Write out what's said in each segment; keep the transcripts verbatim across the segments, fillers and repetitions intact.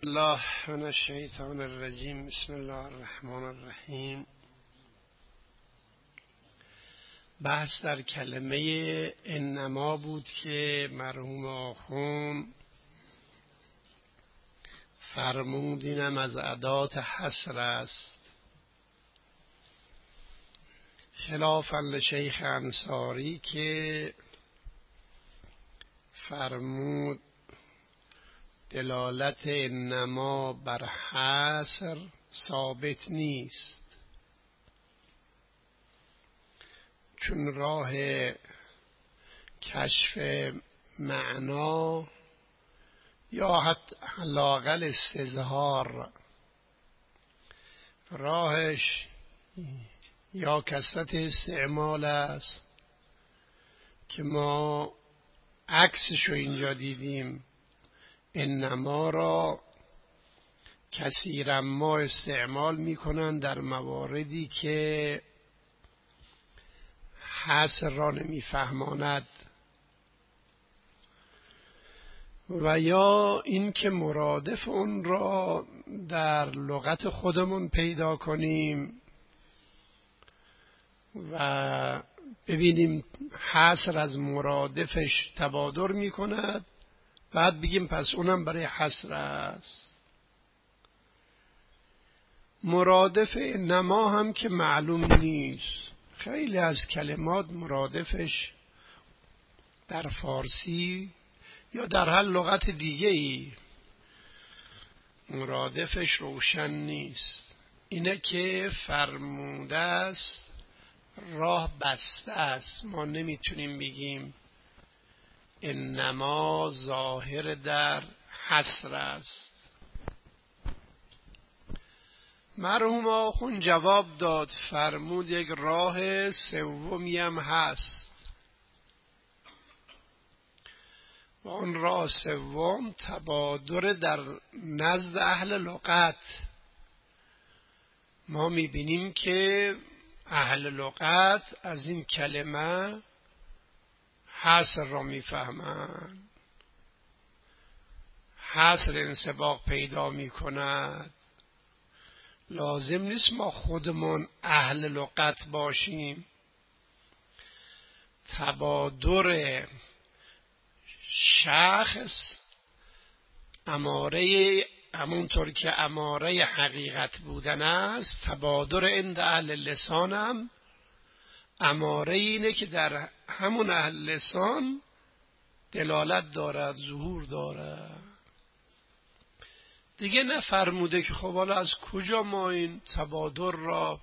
الله من الشیطان الرجیم. بسم الله الرحمن الرحیم. بحث در کلمه انما بود که مرحوم آخوند فرمودینم از ادات حصر است، خلافاً لشیخ انصاری که فرمود دلالت انما بر حصر ثابت نیست، چون راه کشف معنا یا حتی لااقل استظهار راهش یا کثرت استعمال است که ما عکسشو اینجا دیدیم. انما را کثیرا ما استعمال میکنن در مواردی که حصر را نمیفهماند، و یا این که مرادف اون را در لغت خودمون پیدا کنیم و ببینیم حصر از مرادفش تبادر میکند، بعد بگیم پس اونم برای حصر است. مرادف انما هم که معلوم نیست. خیلی از کلمات مرادفش در فارسی یا در هر لغت دیگه ای مرادفش روشن نیست. اینه که فرموده است راه بسته است، ما نمیتونیم بگیم انما ظاهر در حصر است. مرحوم آخوند جواب داد، فرمود یک راه سومی هم هست و اون راه سوم تبادر در نزد اهل لغت. ما میبینیم که اهل لغت از این کلمه حصر را میفهمند، حصر انسباق پیدا میکند. لازم نیست ما خودمون اهل لغت باشیم. تبادر شخص اماره همونطور که اماره حقیقت بودن است، تبادر عند اهل لسان هم اماره اینه که در همون اهل لسان دلالت دارد، ظهور دارد. دیگه نفرموده که خب حالا از کجا ما این تبادر را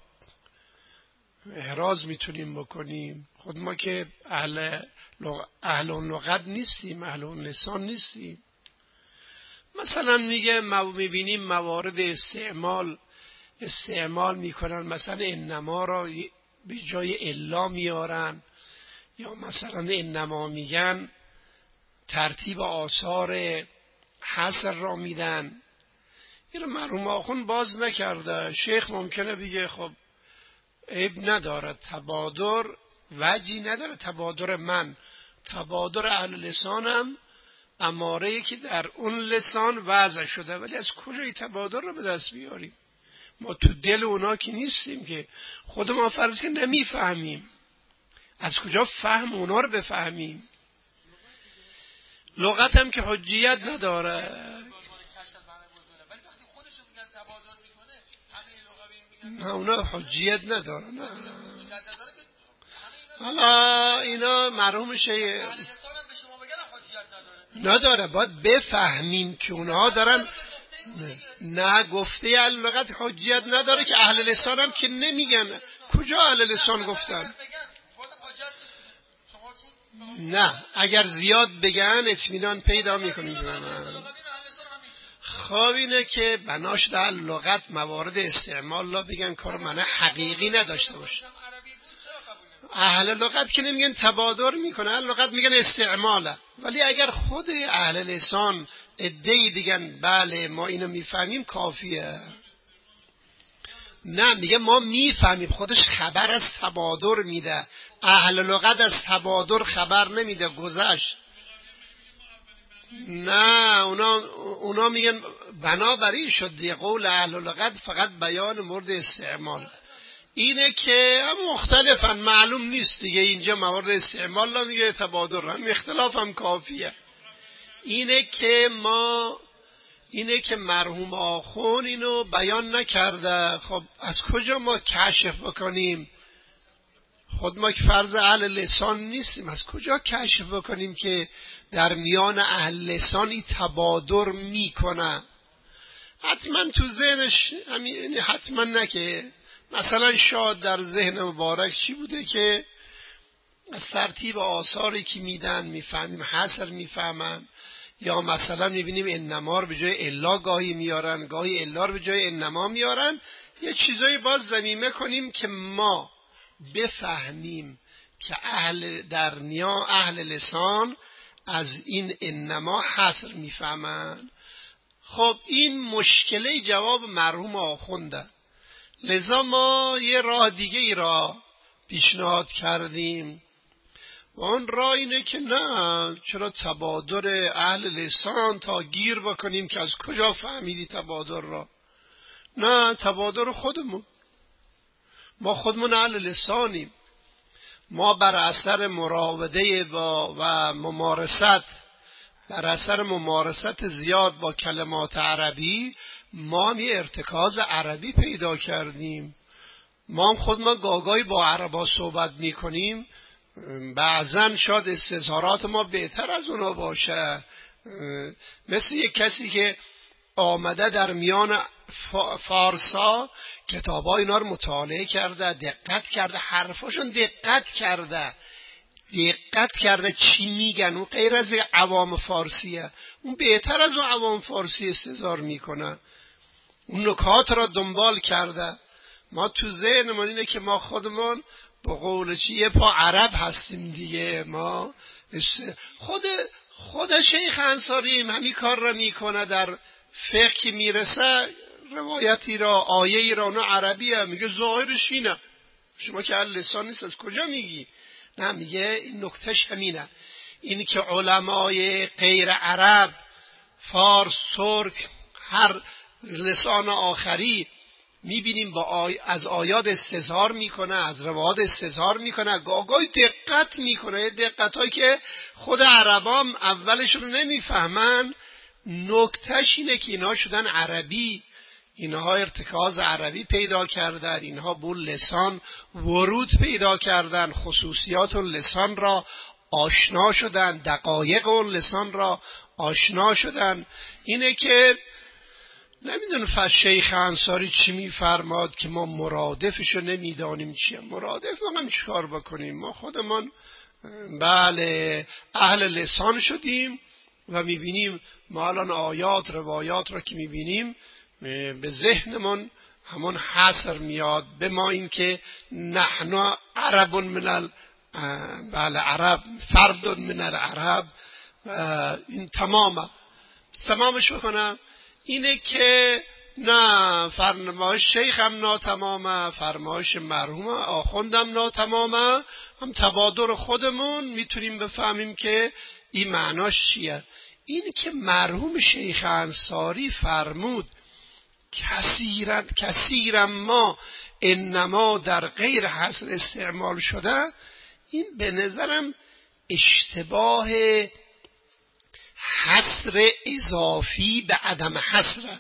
احراز میتونیم بکنیم. خود ما که اهل لغ... اهل لغت نیستیم، اهل لسان نیستیم. مثلا میگه ما میبینیم موارد استعمال استعمال میکنن، مثلا انما را به جای الا میارن، یا مثلا انما میگن ترتیب آثار حصر را میدن. اینو مرحوم آخوند باز نکرده. شیخ ممکنه بگه خب عیب نداره، تبادر وجهی نداره، تبادر من تبادر اهل لسانم اماره که در اون لسان وضع شده، ولی از کجای تبادر رو به دست بیاریم؟ ما تو دل اونا که نیستیم، که خود ما فرض که نمیفهمیم، از کجا فهم اونا رو بفهمیم؟ لغت هم که حجیت نداره. نه اونا حجیت نداره. نه حالا اینا مرحوم شیخ نداره، باید بفهمیم که اونها دارن. نه گفته اهل لغت حجیت نداره که اهل لسان هم که نمیگن. کجا اهل لسان گفتن؟ نه اگر زیاد بگن اطمینان پیدا میکنیم. خب اینه که بناش در لغت موارد استعمال لا بگن کار معنی حقیقی نداشته باشه. اهل لغت که نمیگن تبادر میکنه، اهل لغت میگن استعماله. ولی اگر خود اهل لسان ادعی دیگن بله ما اینو میفهمیم کافیه. نه میگه ما میفهمیم، خودش خبر از تبادر میده. اهل لغت از تبادر خبر نمیده، گذشت. نه اونا اونا میگن بنابراین شد دیگه قول اهل لغت فقط بیان مورد استعمال. اینه که هم مختلفن، معلوم نیست دیگه، اینجا موارد استعمال لا میگه تبادر، هم اختلاف هم کافیه. اینه که ما اینه که مرحوم آخوند اینو بیان نکرده. خب از کجا ما کشف بکنیم؟ خود ما که فرض اهل لسان نیستیم، از کجا کشف بکنیم که در میان اهل لسان این تبادر میکنه؟ حتما تو ذهنش همین، حتما نه که مثلا شاید در ذهن مبارک چی بوده که از ترتیب آثاری که میدن میفهمیم حصر میفهمن، یا مثلا میبینیم انما رو به جای الا گاهی میارن، گاهی الا رو به جای انما میارن. یه چیزایی باز ضمیمه کنیم که ما بفهمیم که اهل در نیا اهل لسان از این انما حصر میفهمن. خب این مشکله جواب مرحوم آخونده، لذا ما یه راه دیگه ای را پیشنهاد کردیم و اون راه اینه که نه، چرا تبادر اهل لسان تا گیر بکنیم که از کجا فهمیدی تبادر را؟ نه، تبادر خودمون، ما خودمون اهل لسانیم. ما بر اثر مراوده با و ممارست بر اثر ممارست زیاد با کلمات عربی ما هم یه ارتکاز عربی پیدا کردیم. ما هم خود ما گاگای با عربا صحبت میکنیم، بعضن شاید استظهارات ما بهتر از اونا باشه. مثل یک کسی که آمده در میان فارسا کتابای اینا رو مطالعه کرده، دقت کرده، حرفاشون دقت کرده دقت کرده چی میگن، اون غیر از عوام فارسیه، اون بهتر از اون عوام فارسی استظهار میکنه، اون نکات را دنبال کرده. ما تو ذهنمون اینه که ما خودمون با قول چی یه پا عرب هستیم دیگه. ما خود خود شیخ انصاری همین کار را میکنه، در فقه که میرسه روایتی را آیه‌ای را اون عربیه، میگه ظاهرش اینه. شما که اهل لسان نیست از کجا میگی؟ نه، میگه این نکتهش همینه، این که علمای غیر عرب، فارس، ترک، هر لسان آخری میبینیم با آی... از آیات استظهار میکنه، از روایات استظهار میکنه، گاگای دقت میکنه، دقتایی که خود عربام اولشون نمیفهمن. نکتهش اینه که اینها شدن عربی، اینها ارتکاز عربی پیدا کردن، اینها بول لسان ورود پیدا کردن، خصوصیات اون لسان را آشنا شدن، دقایق اون لسان را آشنا شدن. اینه که نمیدونم فش شیخ انصاری چی میفرماد که ما مرادفشو نمیدانیم چیه. مرادف ما هم چیکار بکنیم؟ ما خودمان بله اهل لسان شدیم و میبینیم ما الان آیات روایات را که میبینیم به ذهنمون همون حصر میاد به ما، این که نحن عرب من ال... بله عرب فرد من العرب. این تمامه تمامش بکنم اینه که نه، فرمایش شیخ هم ناتمامه، فرمایش مرحوم آخوندم ناتمامه، هم تبادر خودمون میتونیم بفهمیم که این معناش چیه. این که مرحوم شیخ انصاری فرمود کثیرا کثیرا ما انما در غیر حصر استعمال شده، این به نظرم اشتباه حصر اضافی به عدم حصر.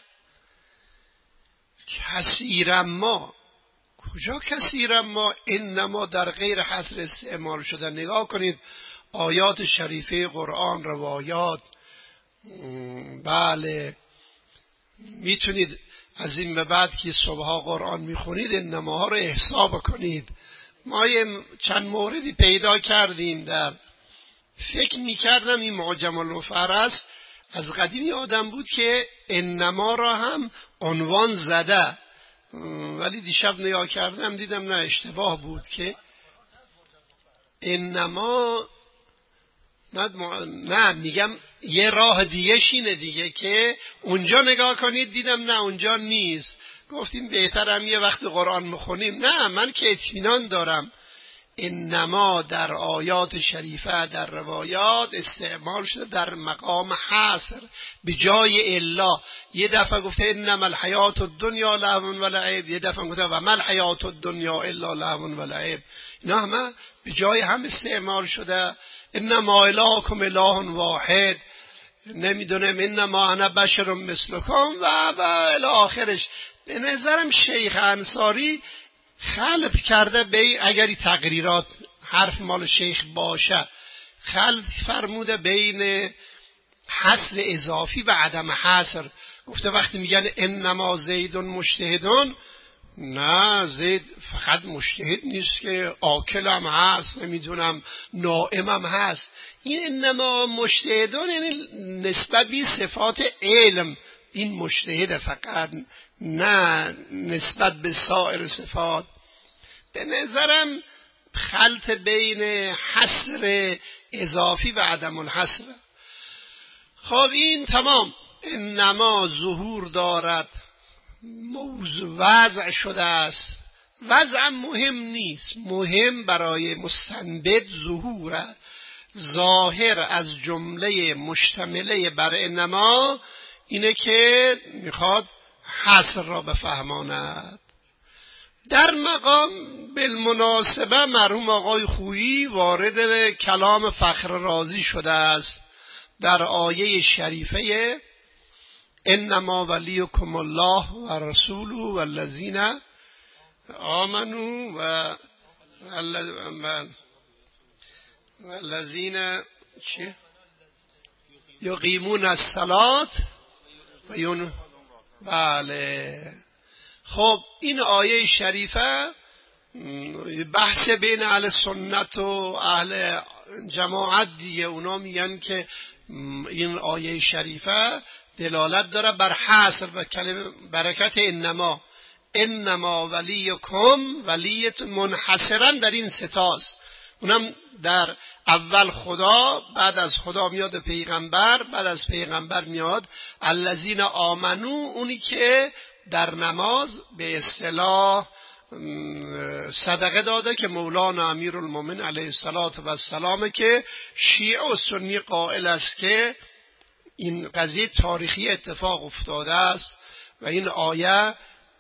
کثیرا ما، کجا کثیرا ما انما در غیر حصر استعمال شده؟ نگاه کنید آیات شریفه قرآن، روایات، بله میتونید از این به بعد که صبحا قرآن میخونید انماها رو احساب کنید. ما یه چند موردی پیدا کردیم، در فکر میکردم این معجم المفرس از قدیمی آدم بود که انما را هم عنوان زده، ولی دیشب نگاه کردم دیدم نه، اشتباه بود که انما نه، میگم یه راه دیگه شینه دیگه که اونجا نگاه کنید، دیدم نه اونجا نیست، گفتیم بهتر هم یه وقت قرآن میخونیم. نه، من که اطمینان دارم انما در آیات شریفه در روایات استعمال شده در مقام حصر به جای الا. یه دفعه گفته انما الحیات الدنیا لهو و لعب، یه دفعه گفته و ما الحیات الدنیا الا لهو و لعب. اینا همه به جای هم استعمال شده. انما الهکم اله واحد، نمیدونم انما انا بشر مثلکم و و الی آخرش. به نظرم شیخ انصاری خلط کرده به، اگر این تقریرات حرف مال شیخ باشه، خلط فرموده بین حصر اضافی و عدم حصر. گفته وقتی میگن انما زید مجتهدون، نه، زید فقط مجتهد نیست که آکلم هست، نمیدونم نائمم هست. این انما مجتهدون یعنی نسبت به صفات علم، این مجتهد فقط، نه نسبت به سایر صفات. به نظرم خلط بین حصر اضافی و عدم الحصر. خب این تمام. انما ظهور دارد، موضوع وضع شده است. وضع مهم نیست، مهم برای مستنبط ظهور ظاهر از جمله مشتمله بر انما اینه که میخواد حصر را بفهماند. در مقام بالمناسبه مرحوم آقای خویی وارد به کلام فخر رازی شده است در آیه شریفه انما ولیکم الله و رسوله و الذین آمنوا و الذین چی یقیمون الصلاة و یون. بله. خب این آیه شریفه بحث بین اهل سنت و اهل جماعت دیگه. اونا میگن که این آیه شریفه دلالت داره بر حصر و کلمه برکت انما. انما ولیکم، ولیت منحصرا در این ستاست. اونم در اول خدا، بعد از خدا میاد پیغمبر، بعد از پیغمبر میاد الذین آمنو، اونی که در نماز به اصطلاح صدقه داده که مولانا امیرالمومنین علیه السلام که شیعه و سنی قائل است که این قضیه تاریخی اتفاق افتاده است و این آیه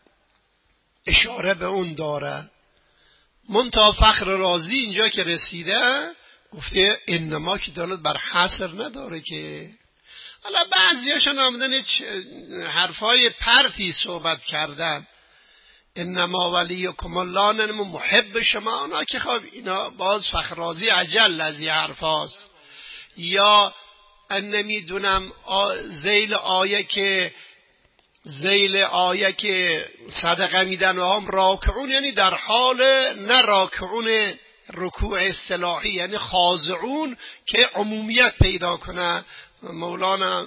اشاره به اون داره. منتها فخر رازی اینجا که رسیده گفته انما که دلالت بر حصر نداره که. حالا بعضیاشون آمدن حرفای پرتی صحبت کردن، انما ولیکم الله، نما محب شما. اونا که خب اینا باز فخر رازی عجل از این حرفاست. یا نمیدونم ذیل آیه که ذیل آیه که صدقه میدن و هم راکعون، یعنی در حال نه راکعون رکوع اصطلاحی، یعنی خاضعون که عمومیت پیدا کنه. مولانا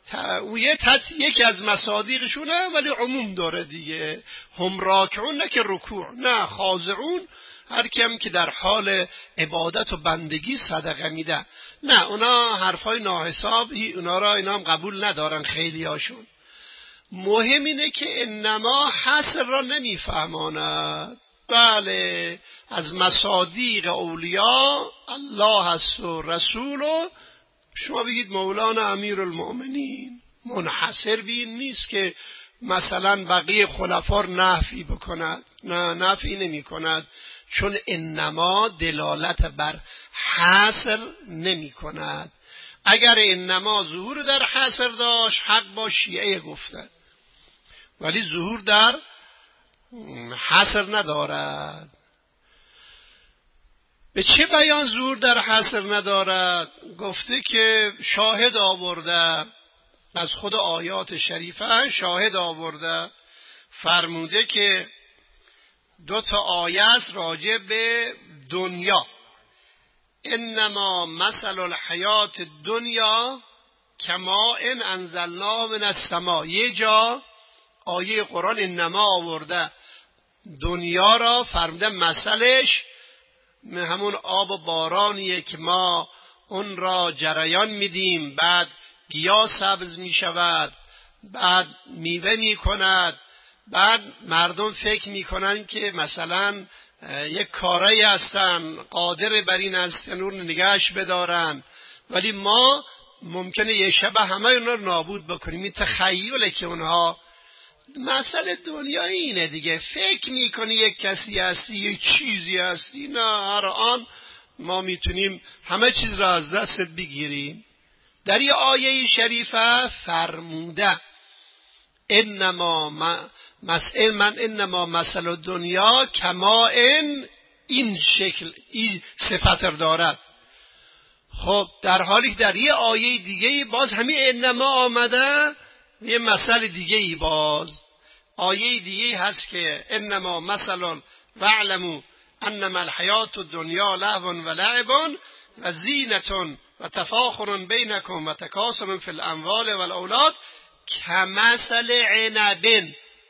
یکی از مصادیقشونه ولی عموم داره دیگه. هم راکعون نه که رکوع، نه خاضعون، هر کیم که در حال عبادت و بندگی صدقه میده. نه، اونا حرفای ناحساب، اونا را اینا هم قبول ندارن خیلی هاشون. مهم اینه که انما حصر را نمیفهماند. بله، از مصادیق اولیاء الله هست و رسول و شما بگید مولانا امیرالمؤمنین. منحصر بین نیست که مثلا بقیه خلفا نفی بکند، نه، نفی نمی کند، چون انما دلالت بر حصر نمی کند. اگر انما ظهور در حصر داشت حق با شیعه گفته، ولی ظهور در حصر ندارد. به چه بیان ظهور در حصر ندارد؟ گفته که شاهد آورده از خود آیات شریفه، شاهد آورده فرموده که دو تا آیه است راجع به دنیا. انما مثل الحیات الدنیا کما ان انزلنا من السماء. یه جا آیه قرآن انما آورده دنیا را، فرموده مثلش همون آب و بارانیه که ما اون را جریان میدیم، بعد گیاه سبز میشود، بعد میوه میکند، بعد مردم فکر میکنن که مثلا یک کارایی هستن قادر بر این است که نور نگهش بدارن، ولی ما ممکنه یه شب همه اونا رو نابود بکنیم. این تخیله که اونها مسئله دنیا اینه دیگه. فکر میکنی یک کسی هستی، یک چیزی هستی، نه، هر آن ما میتونیم همه چیز را از دستت بگیریم. در یه آیه شریفه فرموده انما مسئل من انما مثل دنیا کما ان این شکل این صفت رو دارد. خب در حالی که در یه آیه دیگه باز همین انما آمده یه مثل دیگه ای، باز آیه دیگه هست که انما مثل واعلموا انما الحیات الدنیا لهو و لعب و زینة و تفاخر بینکم و تکاثر فی الاموال والاولاد کمثل عنب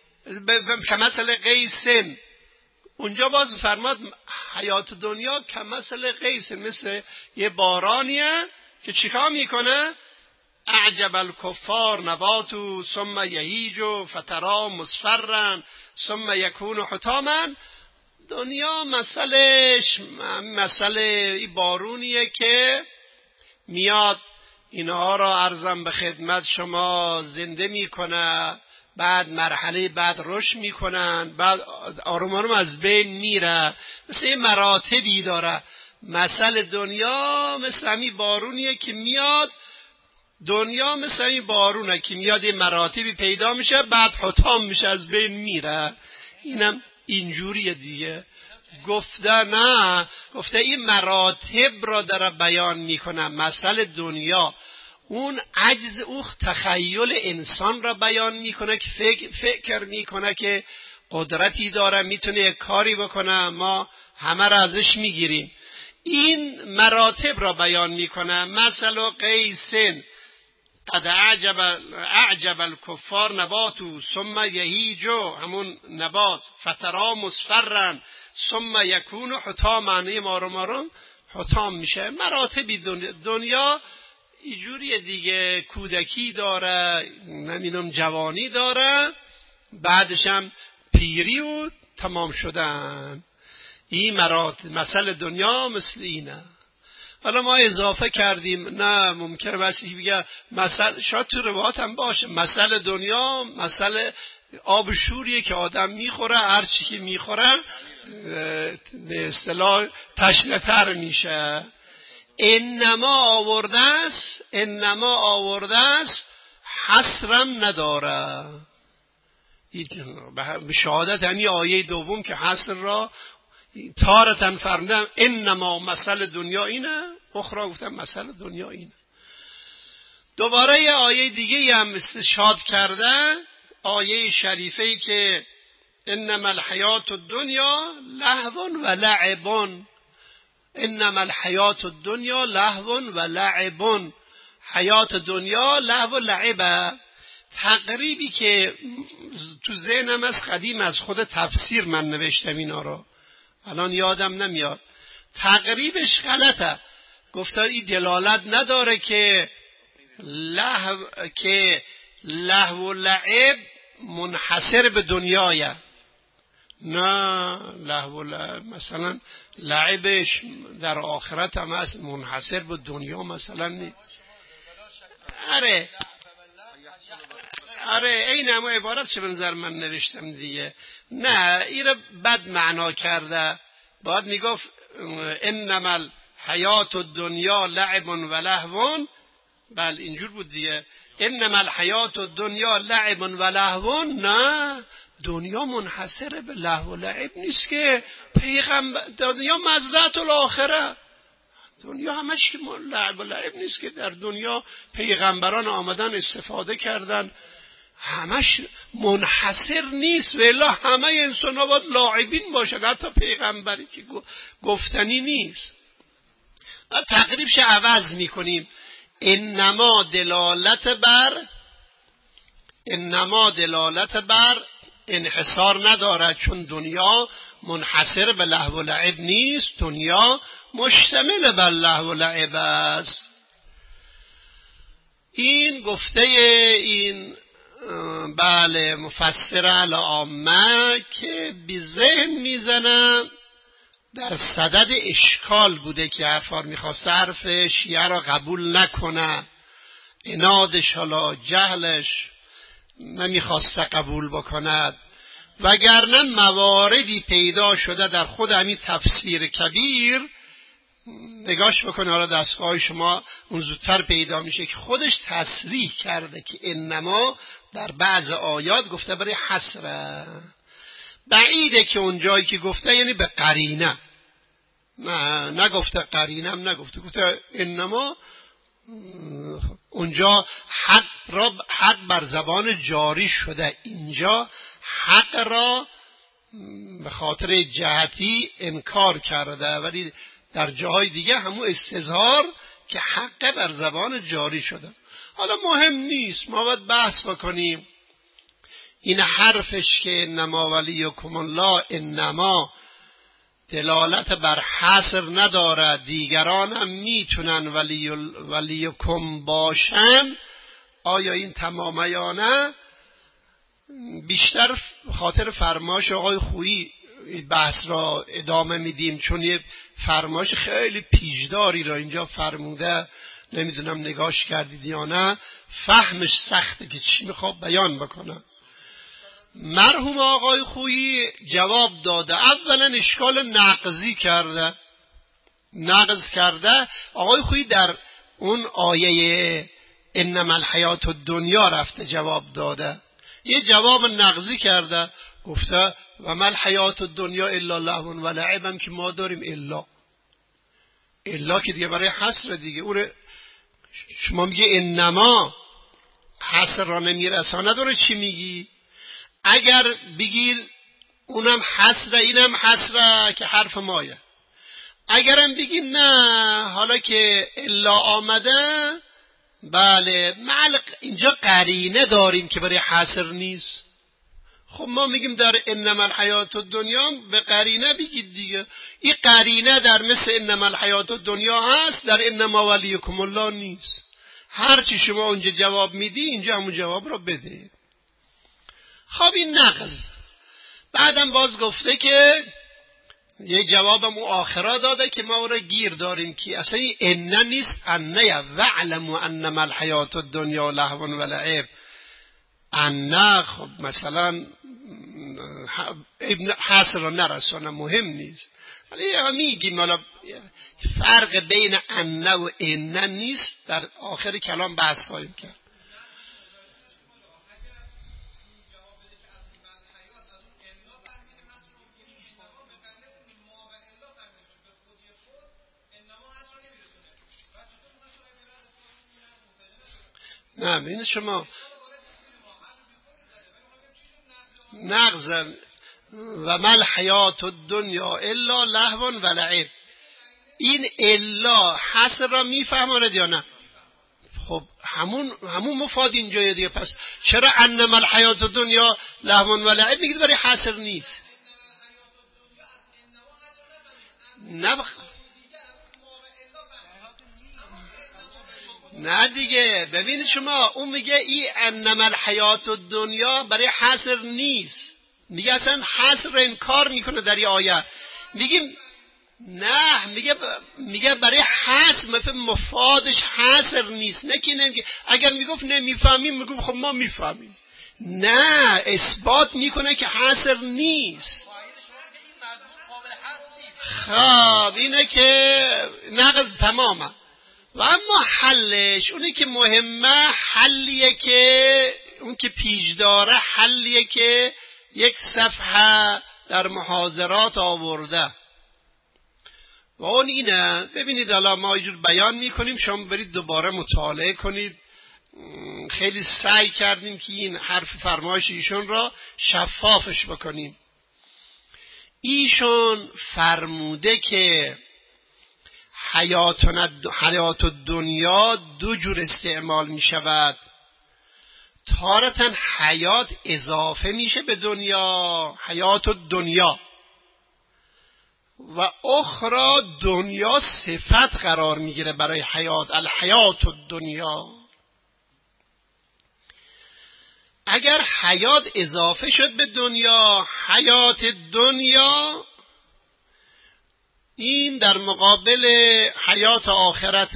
کمثل غیث. اونجا باز فرماد حیات دنیا کمثل غیث، مثل یه بارانیه که چیکار میکنه؟ اعجب الکفار نباتو ثم یهیج فترا مصفرا ثم یکون حطاما. دنیا مثلش مثل این بارونیه که میاد اینها را عرضم به خدمت شما زنده میکنه، بعد مرحله بعد رشد میکنن، بعد آروم آروم از بین میره، مثل این مراتبی داره. مثل دنیا مثل همین بارونیه که میاد، دنیا مثل این بارونه که میاد این مراتبی پیدا میشه، بعد حطام میشه، از بین میره. اینم اینجوریه دیگه. گفته نه، گفته این مراتب را داره بیان میکنه. مثل دنیا اون عجز، اون تخیل انسان را بیان میکنه که فکر, فکر میکنه که قدرتی داره، میتونه یک کاری بکنه، ما همه را ازش میگیریم. این مراتب را بیان میکنه. مثل قیسن قد اعجب اعجب الکفار نباتو ثم یهیجو، همون نبات فترا مصفرا ثم یکون حطاما، مارو مارو حطام میشه. مراتبی دنیا, دنیا اینجوری دیگه. کودکی داره، نمیدونم جوانی داره، بعدش هم پیری و تمام شدن. این مراتب مثل دنیا مثل اینه. حالا ما اضافه کردیم نه ممکنه واسه بگه مثل، شاید تو روایت هم باشه مثل دنیا مثل آب شوریه که آدم میخوره، هر چی که میخوره به اصطلاح تشنه‌تر میشه. انما آورده است انما آورده است حصرم نداره. به شهادت همین آیه دوم که حصر را تارتن فرمودم انما مثل دنیا اینه، اخرى گفتم مثل دنیا اینه. دوباره یه آیه دیگه هم استشهاد کرده، آیه شریفه‌ای که انما الحیات الدنیا لهو و لعب. انما الحیات الدنیا لهو و لعب. حیات دنیا لهو و لعب. تقریبی که تو ذهنم از قدیم از خود تفسیر من نوشتم اینا رو، الان یادم نمیاد. تقریبش غلطه. گفته این دلالت نداره که لهو که لهو و لعب منحصر به دنیایه. نه، لهو و لعب مثلا لعبش در آخرت هم هست، منحصر به دنیا مثلا نی. اره آره این همه عبارت چه بنظر من نوشتم دیگه. نه، این رو بد معنا کرده. باید میگفت انما الحیات الدنیا لعب و لهو. بله اینجور بود دیگه. انما الحیات الدنیا لعب و لهو. نه، دنیا منحصر به لهو و لعب نیست که. پیغمبر دنیا مزرعه الاخره، دنیا همش که لعب و لعب نیست که در دنیا پیغمبران آمدن استفاده کردن، همش منحصر نیست. ولی همه انسان ها باید لاعبین باشن، حتی پیغمبری که گفتنی نیست. تقریبش عوض میکنیم. انما دلالت بر انما دلالت بر انحصار ندارد، چون دنیا منحصر به لهو و لعب نیست، دنیا مشتمل بر لهو و لعب است. این گفته این بله مفسر العامه که بی ذهن میزنه در صدد اشکال بوده که حرفار میخواست حرف شیعه را قبول نکنه، عنادش حالا جهلش نمیخواسته قبول بکند، وگرنه مواردی پیدا شده در خود همین تفسیر کبیر. نگاش بکنه حالا دستگاه شما اون زودتر پیدا میشه که خودش تصریح کرده که انما در بعض آیات گفته برای حصره. بعیده که اون جایی که گفته یعنی به قرینه، نه نگفته قرینه هم نگفته، گفته انما اونجا حق را حق بر زبان جاری شده، اینجا حق را به خاطر جهتی انکار کرده، ولی در جاهای دیگه همون استظهار که حق بر زبان جاری شده. حالا مهم نیست، ما باید بحث بکنیم این حرفش که انما ولیکم الله انما دلالت بر حصر ندارد، دیگران هم میتونن ولی ولیکم باشن، آیا این تمامه یا نه؟ بیشتر خاطر فرمایش آقای خویی بحث را ادامه میدیم، چون یه فرمایش خیلی پیچیده‌ای را اینجا فرموده، نمیدونم نگاش کردید یا نه، فهمش سخته که چی میخواد بیان بکنه. مرحوم آقای خویی جواب داده، اولا اشکال نقضی کرده نقض کرده آقای خویی در اون آیه انما الحیات الدنیا رفته جواب داده، یه جواب نقضی کرده، گفته و ما الحیات الدنیا الا لهو و لعب، هم که ما داریم الا الا که دیگه برای حصر دیگه، اون شما میگه انما حصر را نمیرسانه، داره چی میگی؟ اگر بگیر اونم حصره اینم حصره که حرف مایه، اگرم بگی نه حالا که الا آمده، بله معلق اینجا قرینه داریم که برای حصر نیست، خب ما میگیم در انما الحیات الدنیا به قرینه بگید دیگه. این قرینه در مثل انما الحیات الدنیا هست، در انما ولیکم الله نیست. هر چی شما اونجا جواب میدی اینجا همون جواب رو بده. خب این نقض. بعدم باز گفته که یه جوابم اون آخرا داده که ما را گیر داریم که اصلا این انه نیست، انه وعلموا انما الحیات الدنیا لهو و لعب. انه خب مثلا ابن حصر را نرسانه، مهم نیست، ولی میگیم حالا فرق بین انه و انه نیست، در آخر کلام بحث خواهیم کرد. نه این شما نقض و ما الحیات الدنیا الا لهو و لعب، این الا حصر را میفهماند یا نه؟ خب همون همون مفاد اینجا دیگه. پس چرا انما الحیات الدنیا لهو و لعب میگید برای حصر نیست؟ نه بخ... نه دیگه ببینید شما، اون میگه این انما الحیات الدنیا برای حصر نیست، میگه اصلا حصر رو انکار میکنه در این آیه. میگیم نه، میگه میگه برای حصر مثل مفادش حصر نیست، نه که نمیگه اگر میگفت نمیفهمیم میگم خب ما میفهمیم، نه اثبات میکنه که حصر نیست. خب اینه که نقض تمامه. و اما حلش اونی که مهمه، حلیه که اون که پیش داره، حلیه که یک صفحه در محاضرات آورده و اون اینه. ببینید الان ما اینجور بیان میکنیم، شما برید دوباره مطالعه کنید. خیلی سعی کردیم که این حرف فرمایش ایشون را شفافش بکنیم. ایشون فرموده که حیات الدنیا دو جور استعمال می شود. تارتا حیات اضافه میشه به دنیا، حیات الدنیا، و اخرى دنیا صفت قرار میگیره برای حیات، الحیات الدنیا. اگر حیات اضافه شد به دنیا، حیات دنیا این در مقابل حیات آخرت.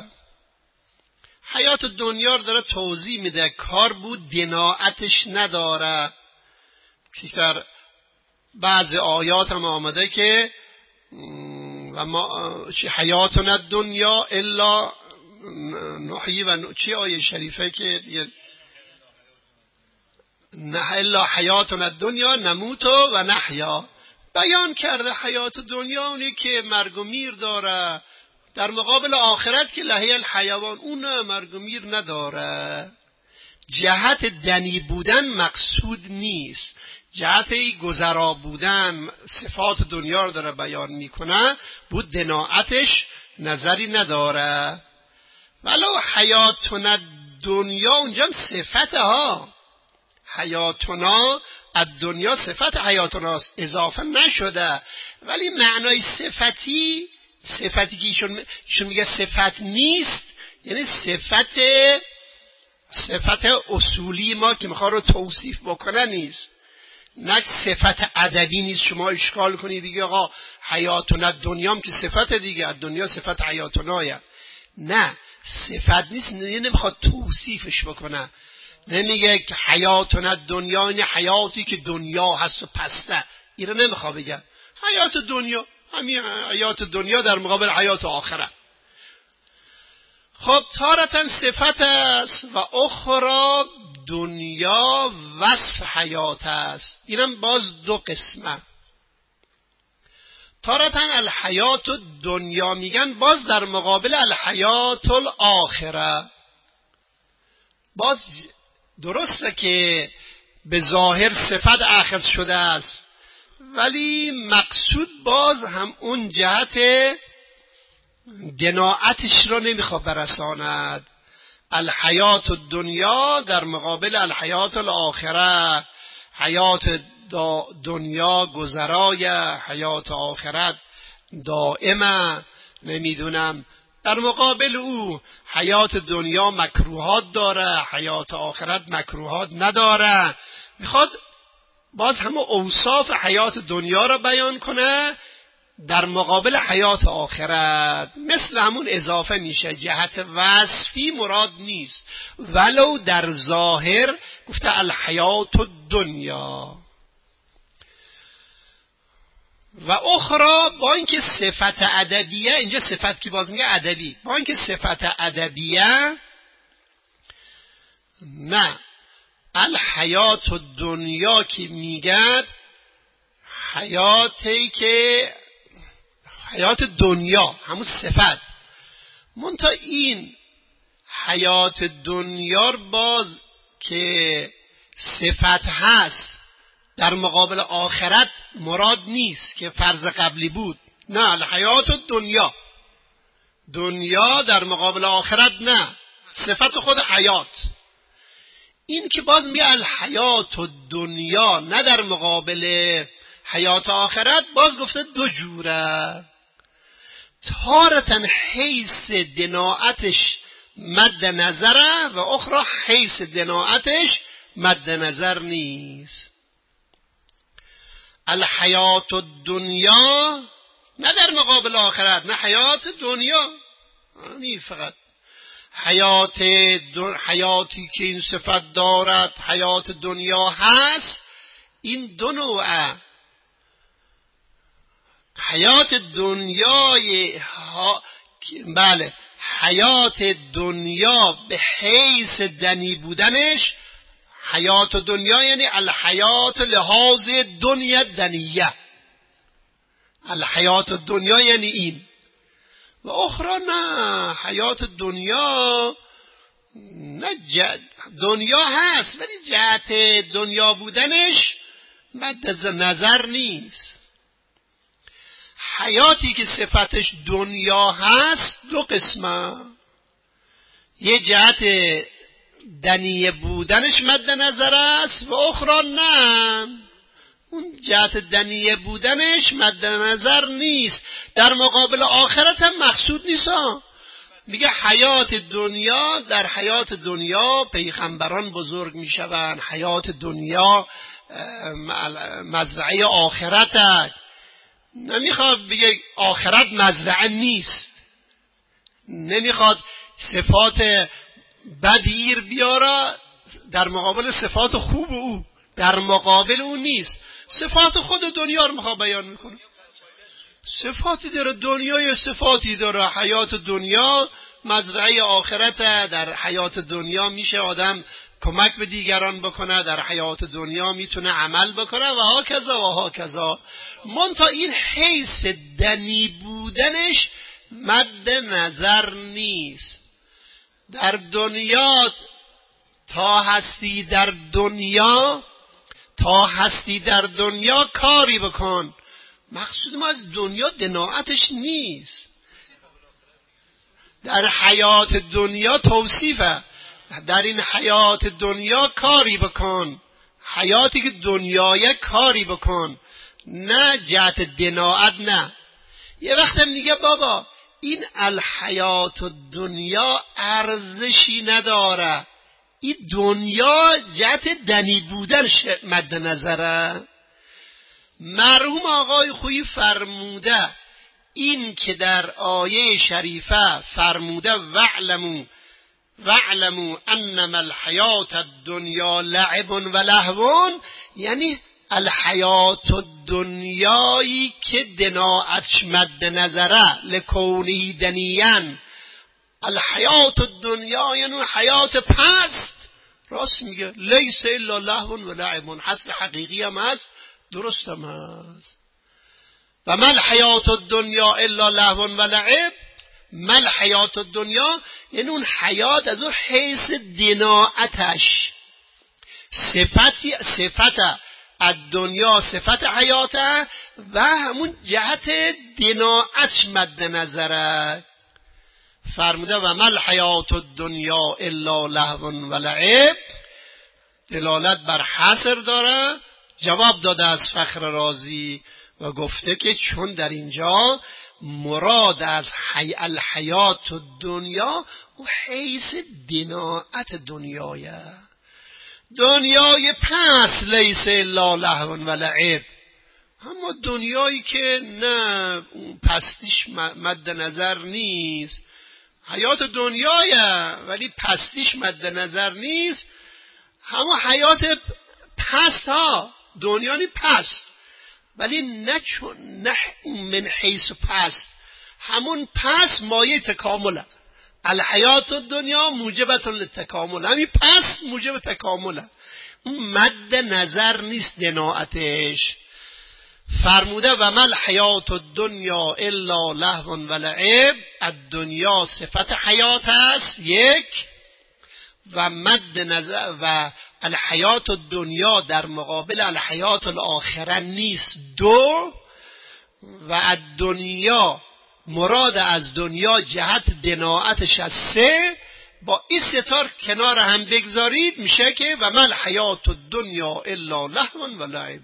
حیات دنیا رو داره توضیح میده. کار بود دناعتش نداره که در بعض آیات هم آمده که و ما چی حیاتنا دنیا الا نحیی و چی آیه شریفه که نه الا حیاتنا دنیا نموت و نحیا. بیان کرده حیات دنیا اونی که مرگ و میر داره، در مقابل آخرت که لهی الحیوان اون مرگ و میر نداره. جهت دنی بودن مقصود نیست، جهت گذرا بودن صفات دنیا رو داره بیان میکنه، بود دناعتش نظری نداره. ولو حیاتنا دنیا اونجا هم صفت ها، حیاتنا الدنیا صفت حیاتناست، اضافه نشده، ولی معنای صفتی صفتی که ایشون, ایشون میگه صفت نیست، یعنی صفت صفت اصولی ما که میخواد رو توصیف بکنه نیست، نه صفت ادبی نیست. شما اشکال کنی بگی آقا حیاتنا دنیا هم که صفت دیگه، دنیا صفت حیاتنایه، نه صفت نیست، نمیخواد توصیفش بکنه. نمیگه که حیاتنا دنیا این حیاتی که دنیا هست و پسته، این رو نمیخواد بگه. حیات دنیا همین حیات دنیا در مقابل حیات آخرت. خب تارتن صفت است و اخرى دنیا وصف حیات است. اینم باز دو قسمه. تارتن الحیات دنیا میگن باز در مقابل الحیات الاخره. باز درسته که به ظاهر صفت اخذ شده است، ولی مقصود باز هم اون جهت دناعتش را نمیخواد برساند. الحیات دنیا در مقابل الحیات الاخره. حیات دنیا گذرای، حیات آخرت دائمه. نمیدونم در مقابل او حیات دنیا مکروهات داره، حیات آخرت مکروهات نداره. میخواد باز همه اوصاف حیات دنیا را بیان کنه در مقابل حیات آخرت. مثل همون اضافه میشه، جهت وصفی مراد نیست، ولو در ظاهر گفته الحیات دنیا. و اخرى با اینکه صفت ادبیه، اینجا صفت که باز میگه ادبی، با اینکه صفت ادبیه نه، الحیات دنیا که میگن حیاتی که حیات دنیا همون صفت، منتها این حیات دنیا باز که صفت هست در مقابل آخرت مراد نیست که فرض قبلی بود. نه، الحیات دنیا دنیا در مقابل آخرت نه، صفت خود حیات. این که باز میگه الحیات دنیا نه در مقابل حیات آخرت، باز گفته دو جوره. تارتن حیث دناعتش مد نظره و اخرى حیث دناعتش مد نظر نیست. الحیات دنیا نه در مقابل آخرت، نه حیات دنیا، نه فقط حیات دن... حیاتی که این صفت دارد حیات دنیا هست. این دو نوعه. حیات دنیای ها... بله حیات دنیا به حیث دنی بودنش، حیات دنیا یعنی الحیات لحاظ دنیا دنیه، الحیات دنیا یعنی این. و اخرى نه، حیات دنیا نه جد دنیا هست ولی جهت دنیا بودنش مد نظر نیست. حیاتی که صفتش دنیا هست دو قسمه، یه جهت دنیه بودنش مد نظر است و اخرى نه، اون جهت دنیه بودنش مد نظر نیست. در مقابل آخرت هم مقصود نیست. میگه حیات دنیا، در حیات دنیا پیغمبران بزرگ میشوند، حیات دنیا مزرعه آخرت است. نمیخواد بگه آخرت مزرعه نیست، نمیخواد صفات بدیر بیاره در مقابل صفات خوب او، در مقابل او نیست. صفات خود دنیا رو میخواد بیان میکنه. صفاتی داره دنیا، صفاتی داره حیات دنیا، مزرعه آخرت. در حیات دنیا میشه آدم کمک به دیگران بکنه، در حیات دنیا میتونه عمل بکنه و ها کذا و ها کذا. منتها این حیث دنی بودنش مد نظر نیست. در دنیا تا هستی در دنیا تا هستی در دنیا کاری بکن. مقصود ما از دنیا دناعتش نیست. در حیات دنیا توصیفه، در این حیات دنیا کاری بکن، حیاتی که دنیای کاری بکن، نه جهت دناعت. نه یه وقت میگه بابا این الحیات دنیا ارزشی نداره، این دنیا جهت دنی بودن مد نظره. مرحوم آقای خویی فرموده این که در آیه شریفه فرموده وعلمو وعلمو انما الحیات الدنیا لعب و لهو، یعنی الحیات الدنیایی که دناعتش مد نظره لکونه دنیان. الحیات الدنیا یعنی حیات پست. راست میگه، لیس الا لهو و لعب، حصر حقیقی هم هست، درست هم هست. و ما الحیات الدنیا الا لهو و لعب، ما الحیات الدنیا یعنی اون حیات از اون حیث دناعتش، صفتی صفت الدنیا صفت حیاته و همون جهت دناعتش مد نظره. فرموده و ما الحیات الدنیا الا لهو و لعب، دلالت بر حصر داره. جواب داده از فخر رازی و گفته که چون در اینجا مراد از حی الحیات الدنیا و حیث دناعت دنیایه، دنیای پس لیس الا لهو و لعب، اما دنیایی که نه پستیش مد نظر نیست، حیات دنیایه ولی پستیش مد نظر نیست، همون حیات پست ها، دنیا نی پست ولی نه چون نه من حیث پست، همون پست مایه تکامله. الحیات الدنیا موجبت للتکامل، همین پست موجب تکامله، اون مد نظر نیست دناعتش. فرموده و ما الحیات الدنیا الا لهو و لعب، الدنیا صفت حیات است یک، و مد نظر و الحیات الدنیا در مقابل الحیات الاخره نیست دو، و الدنیا مراد از دنیا جهت دناعتش از سه. با این ستار کنار هم بگذارید میشه که و ما الحیات الدنیا الا لهو و لعب.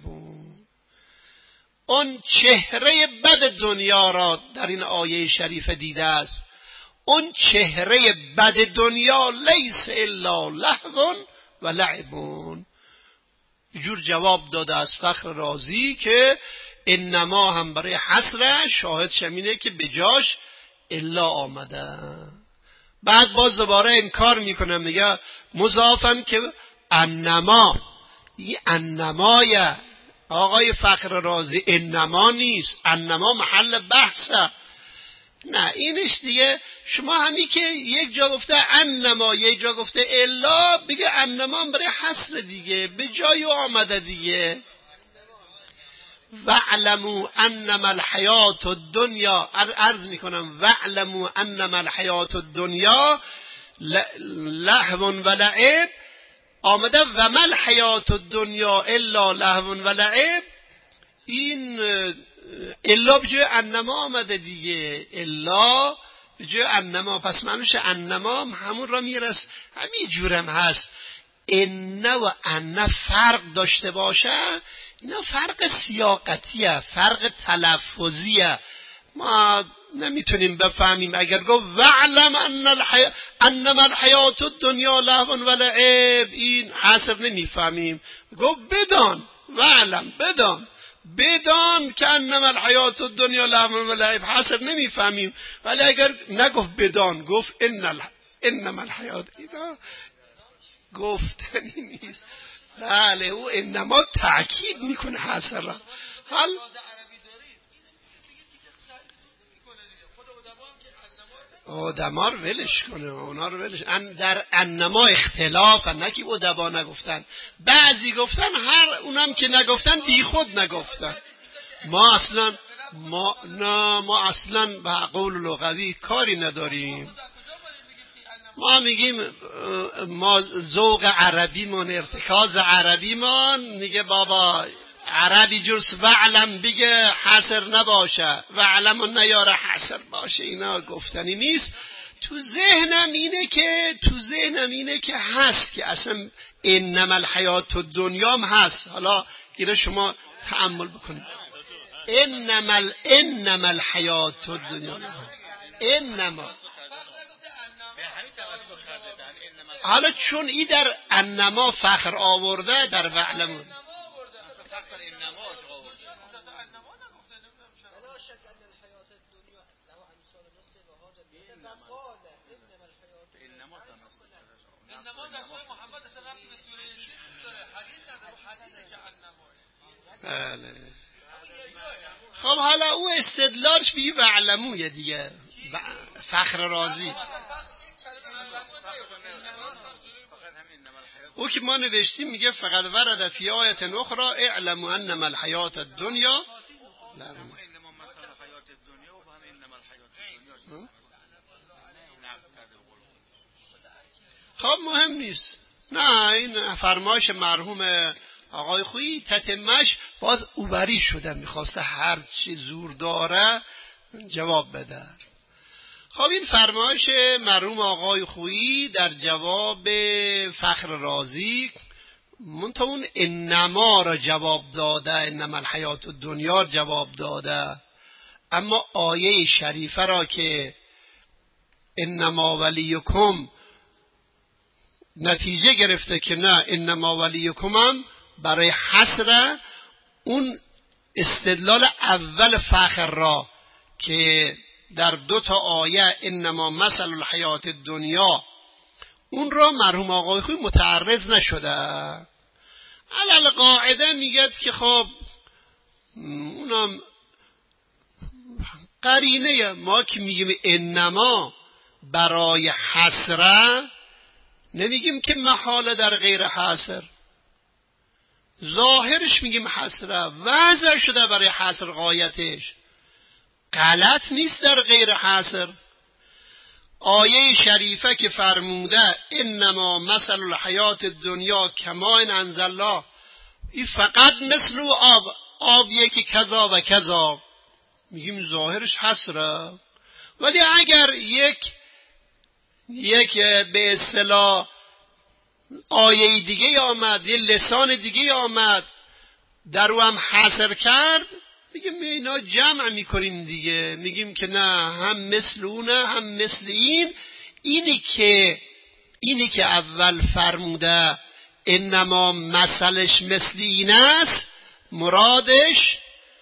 اون چهره بد دنیا را در این آیه شریف دیده است. اون چهره بد دنیا لیس الا لهو و لعب. جور جواب داده از فخر رازی که انما هم برای حصر، شاهد شمینه که بجاش الا آمده. بعد باز دوباره انکار میکنم، میگه مضافم که انما، این انمایه آقای فخر رازی، انما نیست، انما محل بحثه. نه اینش دیگه، شما همی که یک جا گفته انما یک جا گفته الا، بگه انما هم برای حصر دیگه، به جای آمده دیگه. وعلموا انما الحیات الدنیا، عرض میکنم وعلموا انما الحیات الدنیا لهو و لعب، آمده و ما الحیات الدنیا الا لهو و لعب، این الا بجای انما آمده دیگه، الا بجای انما، پس معنیش انما همون را میرس. همین جورم هست ان و ان فرق داشته باشه، اینا فرق سیاقتیه، فرق تلفظیه، ما نمیتونیم بفهمیم. اگر گفت وعلم ان الحی... انما الحیات الدنیا لهو و لعب، این حصر نمیفهمیم. گفت بدان، وعلم بدان، بدان که انما الحیات الدنیا لهو و لعب حسر نمیفهمیم، ولی اگر نگفت بدان، گفت ان ال... انما الحیات، اینا گفتنی نیست. بله او انما تأکید میکنه حسر را. حال ادما رو ولش کنه، اونا رو ولش. ان در انما اختلاف، نه که ادبا نگفتن، بعضی گفتن، هر اونم که نگفتن بی خود نگفتن. ما اصلا ما نه ما اصلا به قول لغوی کاری نداریم. ما میگیم ما ذوق عربی من، ارتکاز عربی من میگه بابا عربی جرس وعلم بگه حسر نباشه، وعلم و نیاره حسر باشه، اینا گفتنی نیست. تو ذهنم اینه که تو ذهنم اینه که هست، که اصلا انما الحیات الدنیا هست. حالا اینو شما تأمل بکنید. انما انما الحیات الدنیا انما، حالا چون ای در انما فخر آورده، در وعلم بله. خب حالا او استدلالش بی وعلمویه دیگه، فخر رازی. او که ما نوشتیم میگه فقط ورد فی آیت اخرى اعلموا انما الحیات الدنیا. خب مهم نیست. نه این فرمایش مرحوم آقای خویی تتمش باز اوبری شده، میخواسته هر چی زور داره جواب بده. خب این فرمایش مرحوم آقای خویی در جواب فخر رازی، منتها اون انما را جواب داده، انما الحیات الدنیا جواب داده، اما آیه شریفه را که انما ولیکم نتیجه گرفته که نه انما ولیکم هم برای حسره، اون استدلال اول فخر را که در دو تا آیه انما مثل الحیات الدنیا، اون را مرحوم آقای خوی متعرض نشده. علل قاعده میگه که خب اونم قرینه، ما که میگیم انما برای حسره، نمیگیم که محاله در غیر حسر، ظاهرش میگیم حسره، وضع شده برای حسر غایتش، غلط نیست در غیر حسر. آیه شریفه که فرموده انما مثل الحیات الدنیا کما ان انزل الله، این فقط مثل آب، آب یکی کذا و کذا، میگیم ظاهرش حسره. ولی اگر یک یک به اصطلاح آیه دیگه آمد، یه لسان دیگه آمد در او هم حسر کرد، میگیم اینا جمع میکنیم دیگه، میگیم که نه هم مثل اونه هم مثل این. اینی که اینی که اول فرموده انما مثلش مثل این است، مرادش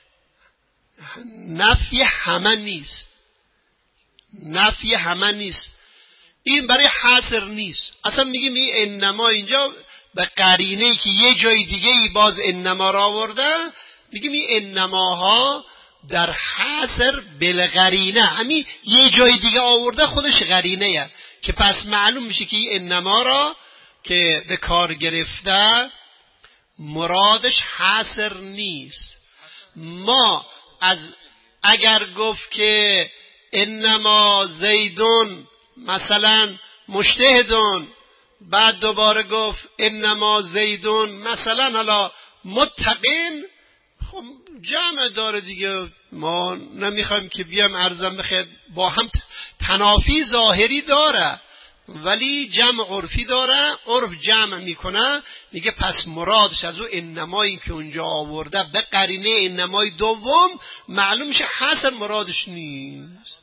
نفی همه نیست، نفی همه نیست، این برای حصر نیست. اصلا میگیم این انما اینجا به قرینه‌ای که یه جای دیگه ای باز انما را آورده، میگیم این انماها در حصر بالقرینه، همین یه جای دیگه آورده خودش قرینه، که پس معلوم میشه که این انما را که به کار گرفته مرادش حصر نیست. ما از اگر گفت که انما زیدون مثلا مجتهدون، بعد دوباره گفت انما زیدون مثلا حالا متقین، خب جمع داره دیگه، ما نمیخوایم که بیام عرضم بخیر با هم تنافی ظاهری داره ولی جمع عرفی داره، عرف جمع میکنه، میگه پس مرادش از اون انمایی که اونجا آورده به قرینه انمای دوم معلوم میشه حسن مرادش نیست.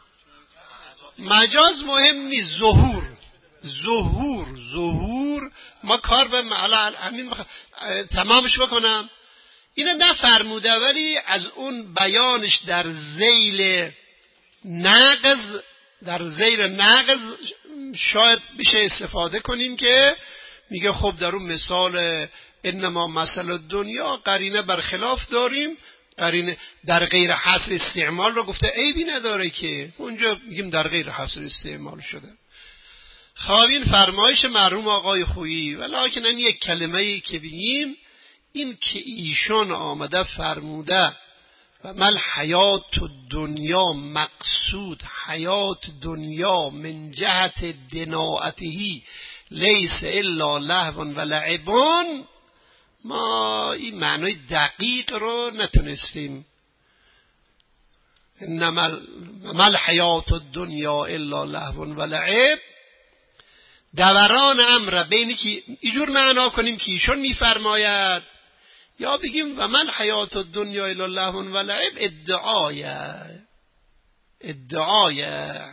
مجاز مهم نیست، ظهور ظهور ظهور ما کار به معلا همین مخ... تمامش بکنم. اینو نفرموده، ولی از اون بیانش در ذیل نقض، در ذیل نقض شاید بشه استفاده کنیم که میگه خب در اون مثال انما مثل دنیا قرینه برخلاف داریم، قرینه در غیر حصر استعمال رو گفته عیبی نداره که اونجا میگیم در غیر حصر استعمال شده. خوابین فرمایش مرحوم آقای خویی، ولکن این یک کلمه‌ای که بگیم این که ایشون آمده فرموده و مل حیات دنیا مقصود حیات دنیا من جهت دناعته لیس الا لهو و لعبون، ما این معنای دقیق رو نتونستیم. انما مل حیات الدنیا الا لهو و لعب، دوران امر بینی که اینجور معنا کنیم که ایشون میفرماید، یا بگیم و مل حیات الدنیا الا لهو و لعب ادعای ادعای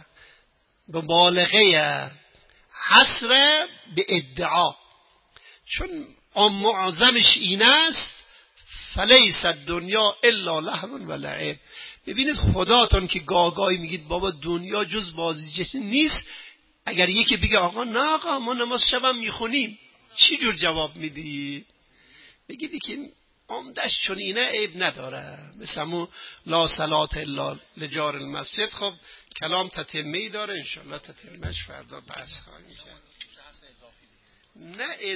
مبالغه حسره به ادعا، چون معظمش این است فلیس الدنیا الا لهو و لعب. ببینید خداتون که گاگایی میگید بابا دنیا جز بازیچه نیست، اگر یکی بگه آقا نه آقا ما نماز شبم میخونیم، چی جور جواب میدی؟ بگیدی که عمدش چون اینه عیب نداره، مثل همون لا صلات الا لجار المسجد. خب کلام تتمه‌ای داره، انشالله تتمهش فردا بحث خواهیم کرد. نه